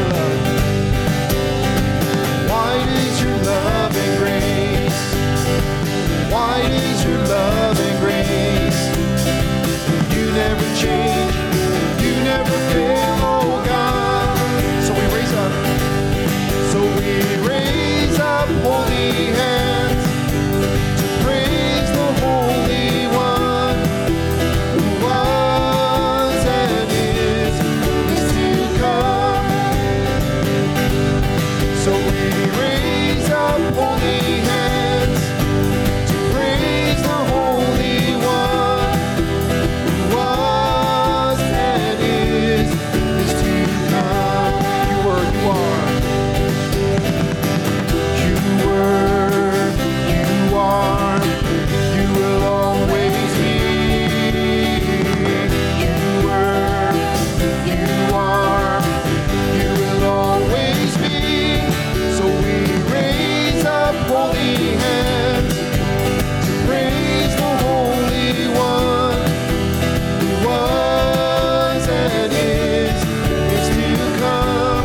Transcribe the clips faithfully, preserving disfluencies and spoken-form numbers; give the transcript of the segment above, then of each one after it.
love. Wide is your love and grace. Wide is your love and grace. You never change. You never fail, oh God. So we raise up. So we raise up holy hands to praise the Holy One who was and is, is to come. So we raise up holy hands to praise the Holy One who was and is, is to come. You were, you are. You were, you are, you will always be. You were, you are, you will always be. So we raise up holy hands to praise the Holy One who was and is, is to come.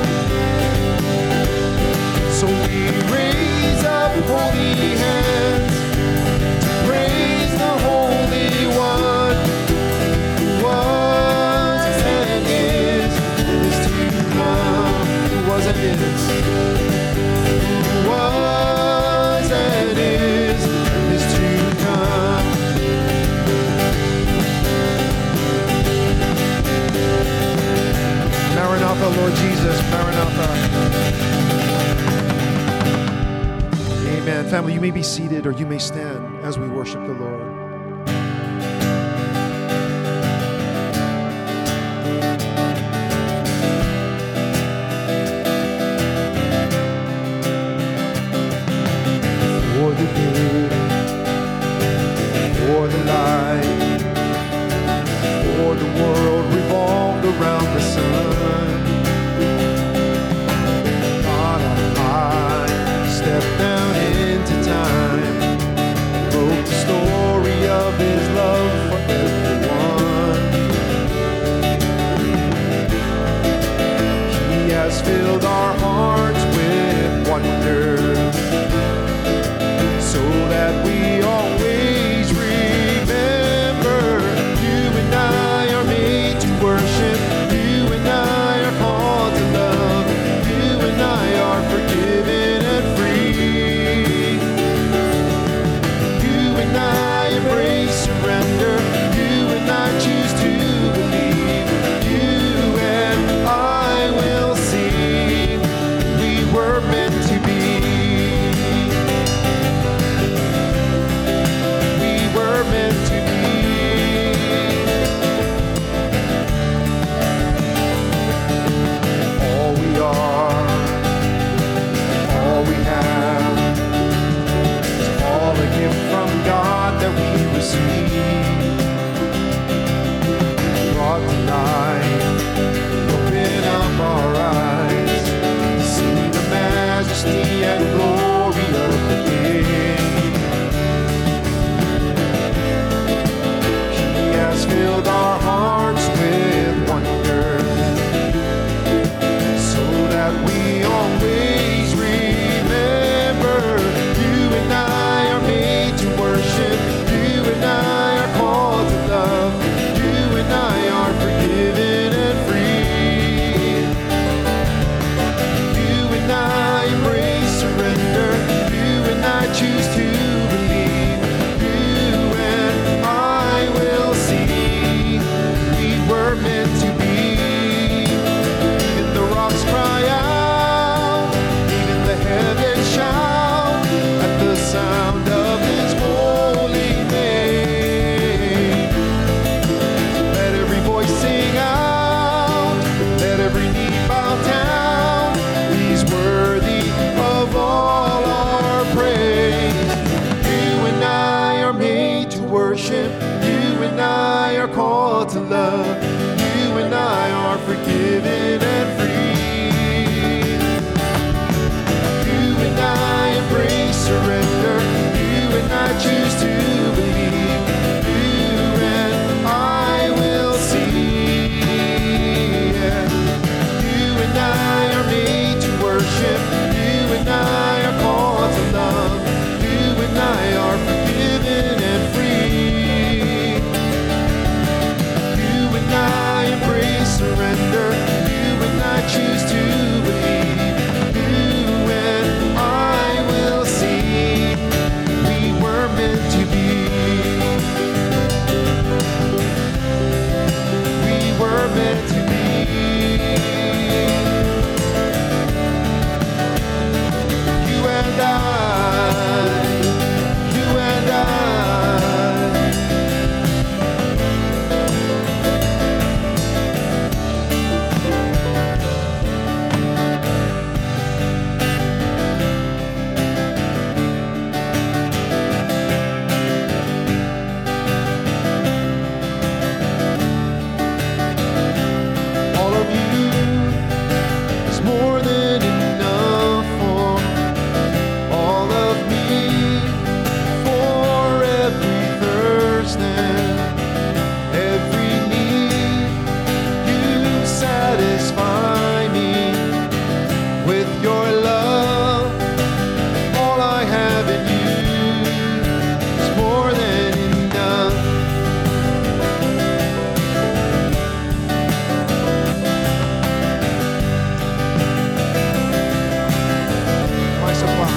So we raise up holy hands to praise the Holy One who was and is, is to come. Who was and is, who was and is, is to come. Maranatha, Lord Jesus, Maranatha. Amen. Family, you may be seated or you may stand as we worship the Lord. For the day, for the light, for the world revolved around the sun. God on high stepped down into time, wrote the story of His love for everyone. He has filled our hearts with wonder, so that we always remember. You and I are made to worship. You and I are called to love. You and I are forgiven and free. You and I embrace surrender. You and I choose to believe. You and I will see. We were meant to be. We were meant to be. All we are, all we have, is all a gift from God that we receive. Brought to life, open up our eyes to see the majesty and glory of the King. He has filled our hearts with wonder, so that we always remember. You and I are made to worship. You and I are called to love. You and I are forgiven and free. You and I embrace surrender. You and I choose to believe. You and I will see. We were meant to be. Even the rocks cry out, even the heavens shout at the sound of His holy name. Let every voice sing out, let every knee bow down. He's worthy of all our praise. You and I are made to worship. You and I are called to love. You and I are forgiven and free. You and I embrace surrender. You and I choose to believe. You and I will see. You and I are made with your love. All I have in you is more than enough. My supply.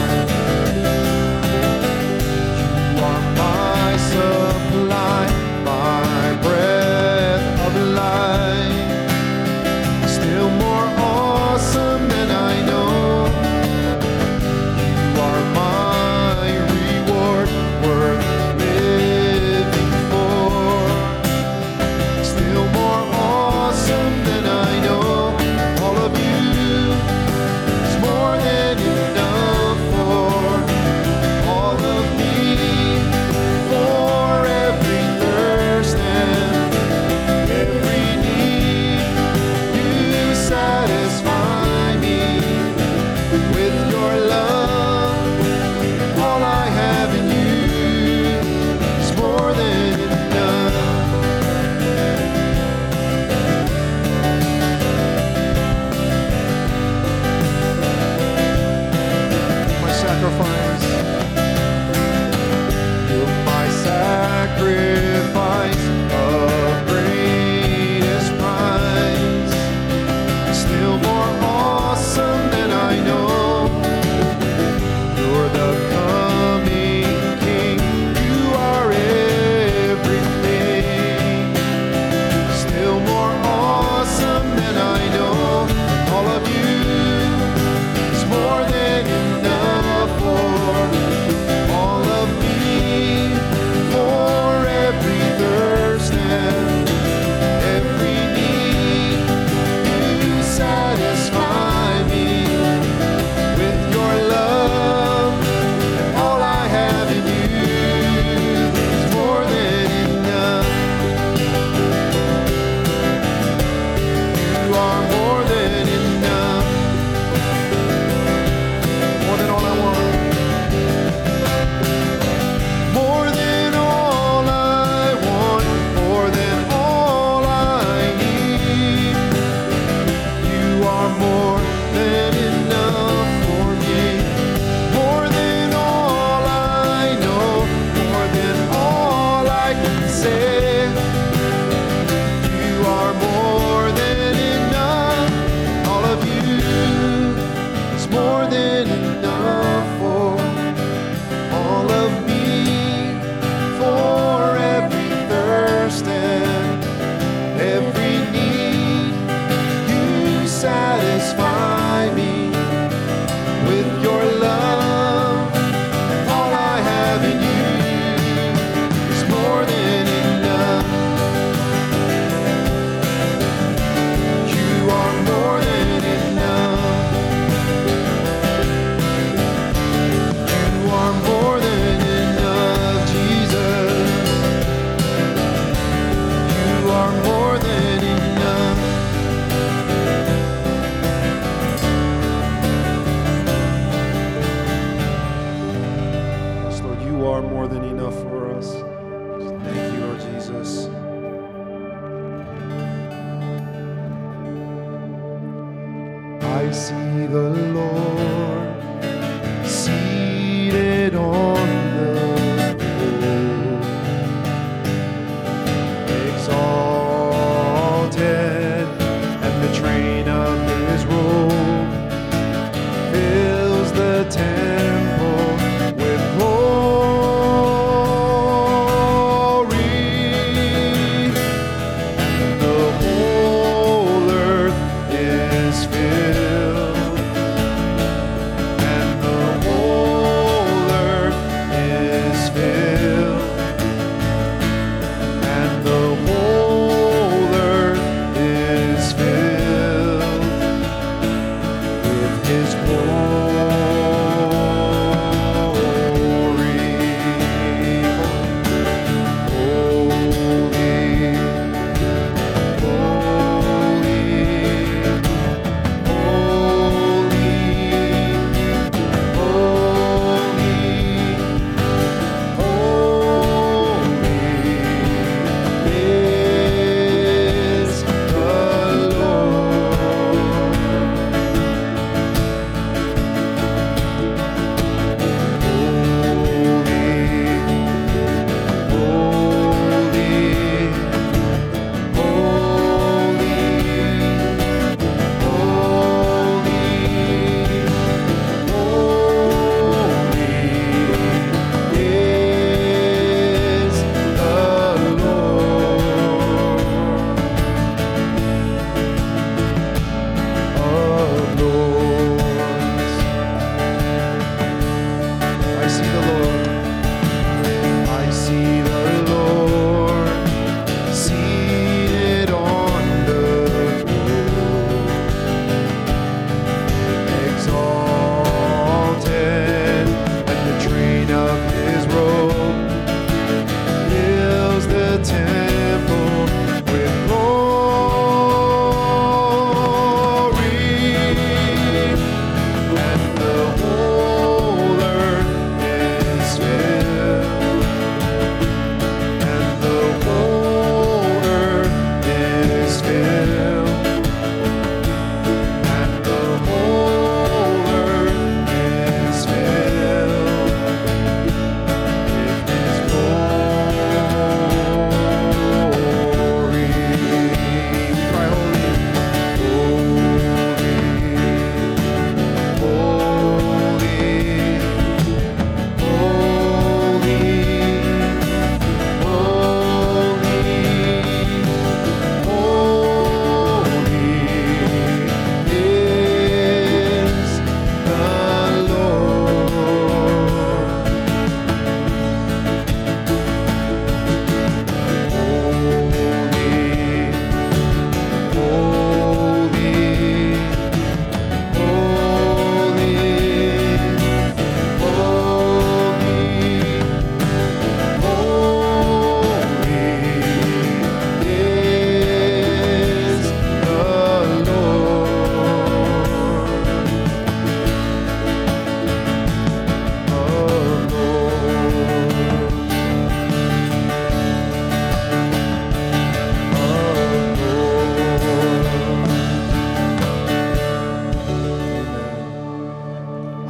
You are my supply, my breath of life. Still more awesome than I know. You are my reward, worth living for. Still more awesome than I know. All of you is more than enough for all of me, for every thirst and every need. You satisfy me with your love. All I have in you is more than enough. My sacrifice. You're my sacrifice of greatest price. Still more awesome than I know. You're the coming King. You are everything. Still more awesome than I know. All of you is more than enough for all of me, for every thirst and every need. You satisfy me with your love. All I have in you is more than enough. You are more than enough. More than all I want. More than all I want. More than all I need. You are more than enough for me. More than all I know. More than all I can say. You are more than enough. All of you is more than enough for all of me, for every thirst and every need. You satisfy me with your love. All I have in you is more than enough. You are more than enough. You are more than enough, Jesus. You are more than enough. Yes, Lord, you are more than enough for us. Thank you, Lord Jesus. I see the Lord seated on the throne, exalted, and the train of his robe fills the temple with glory, and the whole earth is filled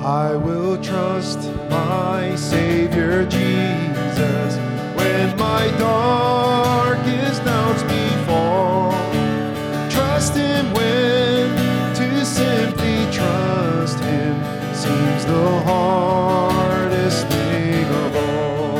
I will trust my Savior Jesus when my darkest doubts befall. Trust Him when to simply trust Him seems the hardest thing of all.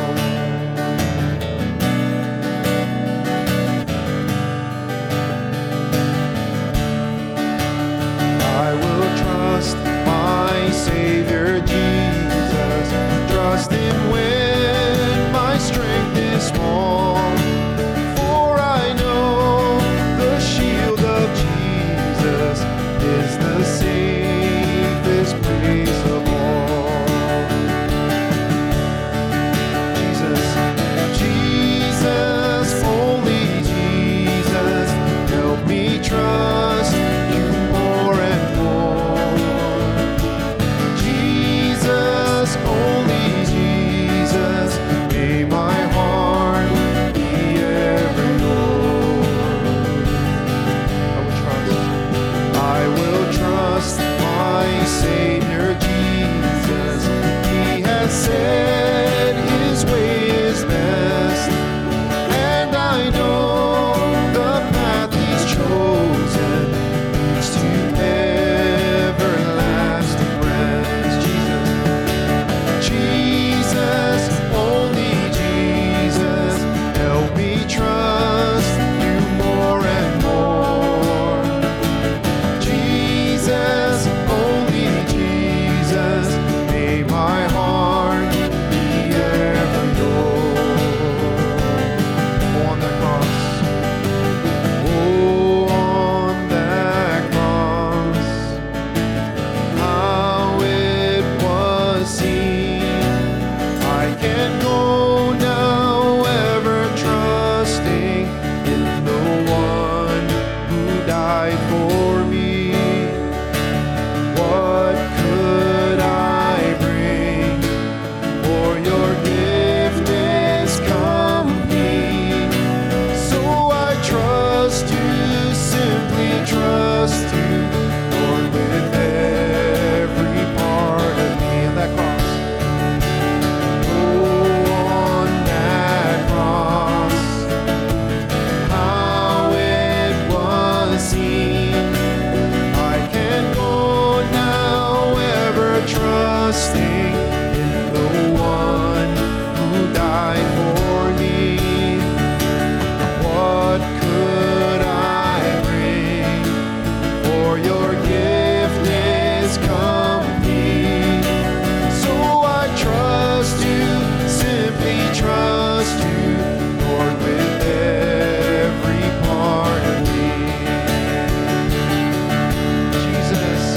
I will trust my Savior Jesus, trust Him when my strength is small. For I know the shield of Jesus is the safest place of all. Jesus, Jesus, only Jesus, help me trust You more and more. Jesus, only Jesus, may my heart be ever yours. I will trust, I will trust my Savior Jesus. He has said His way is best, and I know the path He's chosen leads to everlasting rest. Jesus, Jesus, only Jesus, help me trust You more and more. Jesus, only Jesus, may my heart be ever yours. Oh, on that cross, oh, on that cross, how it was seen. I can go now ever trusting in the one who died for me. What could I bring? For Your gift is complete. So I trust You, simply trust You, Lord, with every part of me. On that cross, oh, on that cross, how it was seen. I can go now ever trusting in the one who died for me. What could I bring? For Your gift is complete. So I trust You, simply trust You, Lord, with every part of me. Jesus,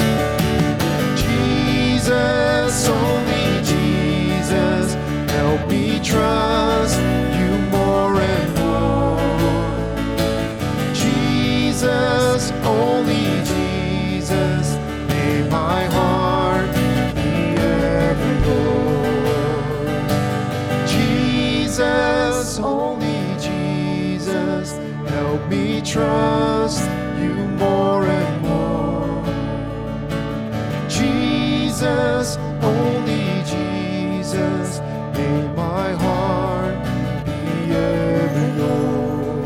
Jesus, only Jesus, help me trust You more and more. Jesus, only Jesus, may my heart be ever yours. Jesus, only Jesus, help me trust You more and more. Jesus, only Jesus, may my heart be ever yours.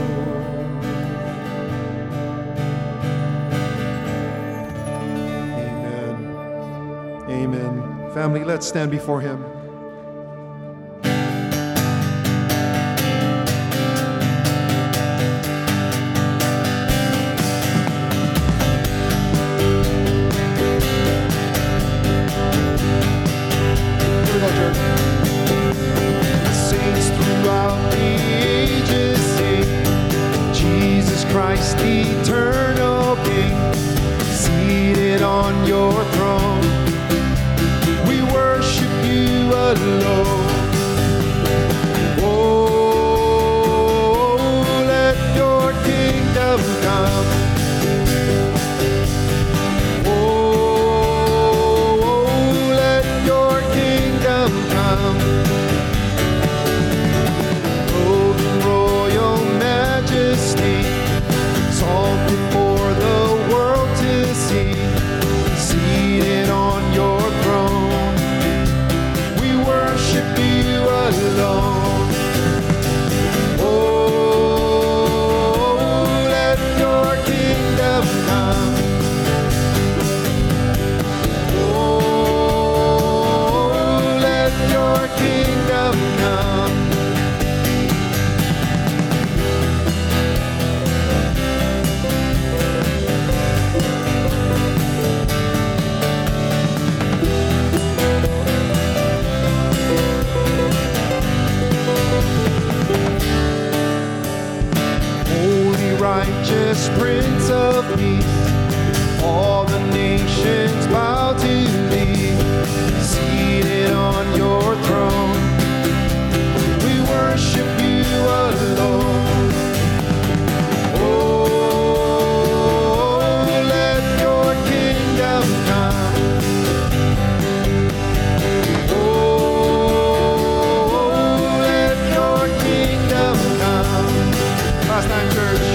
Amen. Amen. Family, let's stand before Him. Here we go, church. Saints throughout the ages sing, Jesus Christ, eternal King, seated on Your throne. We worship You Last time, church.